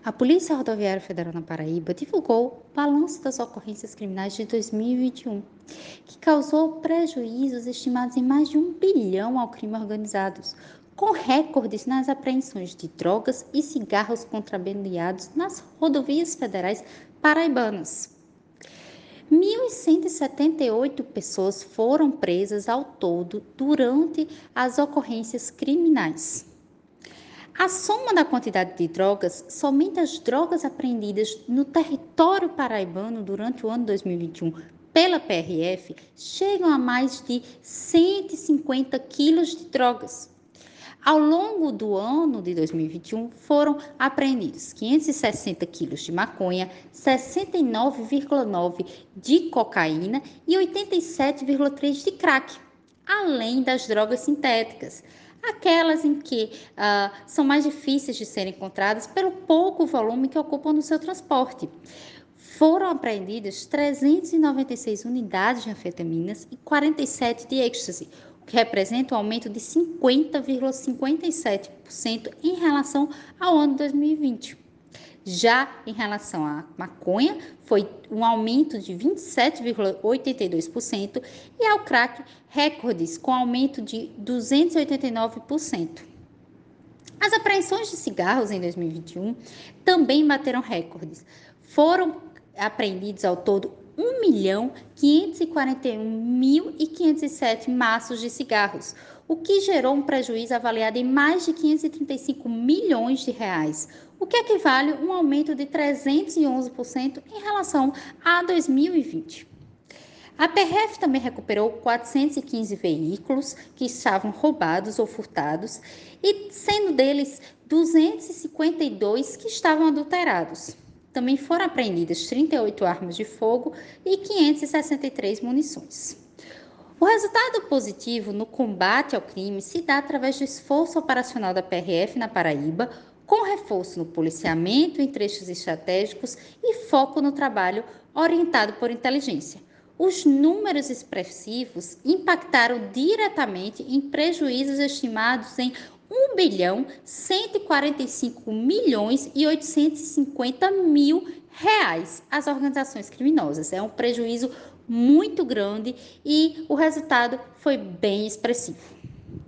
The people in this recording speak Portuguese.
A Polícia Rodoviária Federal na Paraíba divulgou o balanço das ocorrências criminais de 2021, que causou prejuízos estimados em mais de 1 bilhão ao crime organizado, com recordes nas apreensões de drogas e cigarros contrabandeados nas rodovias federais paraibanas. 1.178 pessoas foram presas ao todo durante as ocorrências criminais. A soma da quantidade de drogas, somente as drogas apreendidas no território paraibano durante o ano 2021 pela PRF, chegam a mais de 150 quilos de drogas. Ao longo do ano de 2021, foram apreendidos 560 quilos de maconha, 69,9 de cocaína e 87,3 de crack, além das drogas sintéticas, aquelas em que são mais difíceis de serem encontradas pelo pouco volume que ocupam no seu transporte. Foram apreendidas 396 unidades de anfetaminas e 47 de êxtase, o que representa um aumento de 50,57% em relação ao ano 2020. Já em relação à maconha, foi um aumento de 27,82% e ao crack, recordes com aumento de 289%. As apreensões de cigarros em 2021 também bateram recordes. Foram apreendidos ao todo 1.541.507 maços de cigarros, o que gerou um prejuízo avaliado em mais de 535 milhões de reais, o que equivale a um aumento de 311% em relação a 2020. A PRF também recuperou 415 veículos que estavam roubados ou furtados, e sendo deles 252 que estavam adulterados. Também foram apreendidas 38 armas de fogo e 563 munições. O resultado positivo no combate ao crime se dá através do esforço operacional da PRF na Paraíba, com reforço no policiamento em trechos estratégicos e foco no trabalho orientado por inteligência. Os números expressivos impactaram diretamente em prejuízos estimados em 1.145.850.000 às organizações criminosas. É um prejuízo muito grande e o resultado foi bem expressivo.